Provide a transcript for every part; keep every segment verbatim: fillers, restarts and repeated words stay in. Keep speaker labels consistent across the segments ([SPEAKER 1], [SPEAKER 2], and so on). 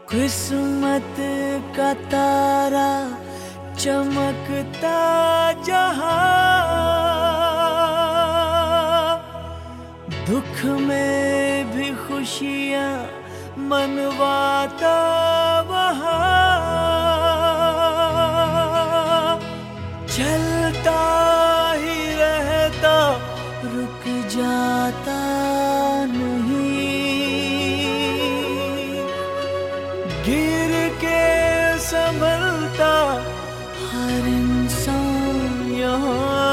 [SPEAKER 1] किस्मत का तारा चमकता जहां, दुख में भी खुशियां मनवाता वहां, चलता ही रहता रुक जाता नहीं, गिर के संभलता हर इंसान यहाँ।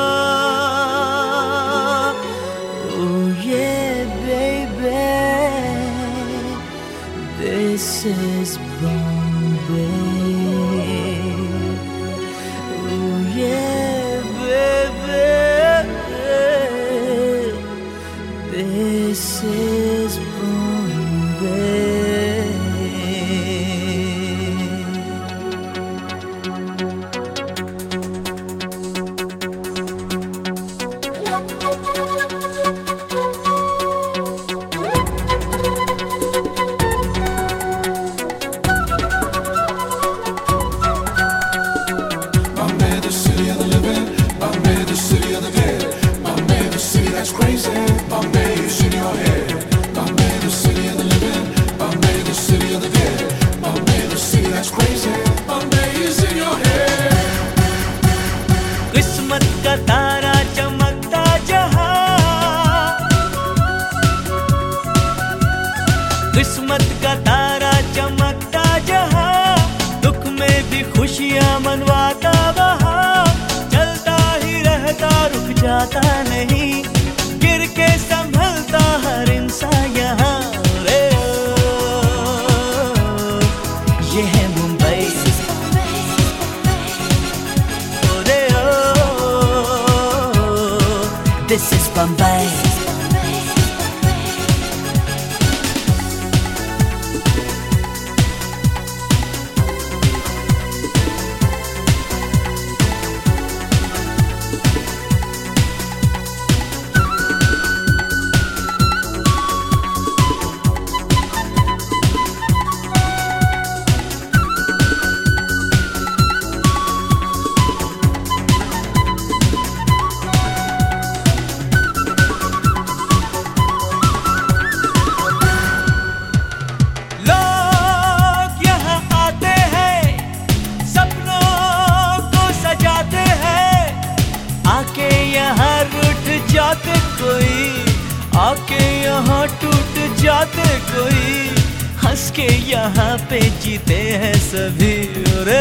[SPEAKER 1] Oh yeah baby, this is Bombay. Oh yeah baby, this is Bombay. किस्मत का तारा चमकता जहां, किस्मत का तारा चमकता जहां, दुख में भी खुशियां मनवाता वहां, चलता ही रहता रुक जाता नहीं, गिर के संभलता हर इंसान यहाँ। रे ये है मुंबई, this is Bombay. आके यहाँ रूठ जाते कोई, आके यहाँ टूट जाते कोई, हंस के यहाँ पे जीते हैं सभी। रे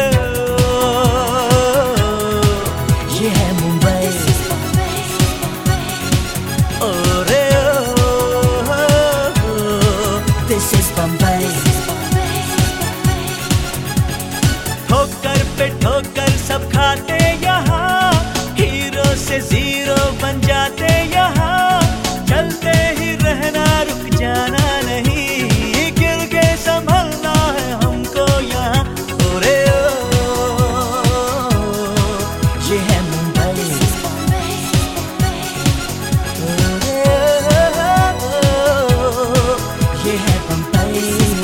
[SPEAKER 1] ये है मुंबई, ओ रे दिस इज बम्बई। ठोकर पे ठोकर सब खाते यहाँ, हीरो से जीरो बन जाते यहाँ, चलते ही रहना रुक जाना नहीं, गिर के संभलना है हमको यहाँ। ओरे ओ, ये है मुंबई, ओरे ओ, ये है बम्बई।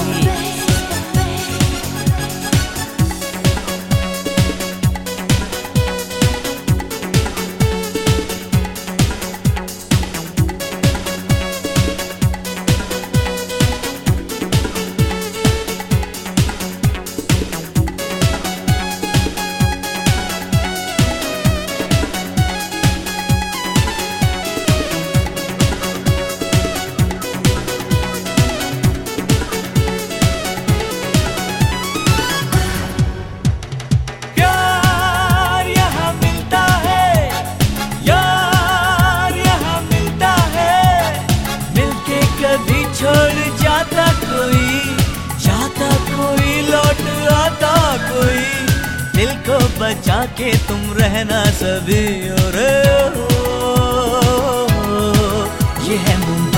[SPEAKER 1] छोड़ जाता कोई, जाता कोई, लौट आता कोई, दिल को बचा के तुम रहना सभी। और ये है मुंबई।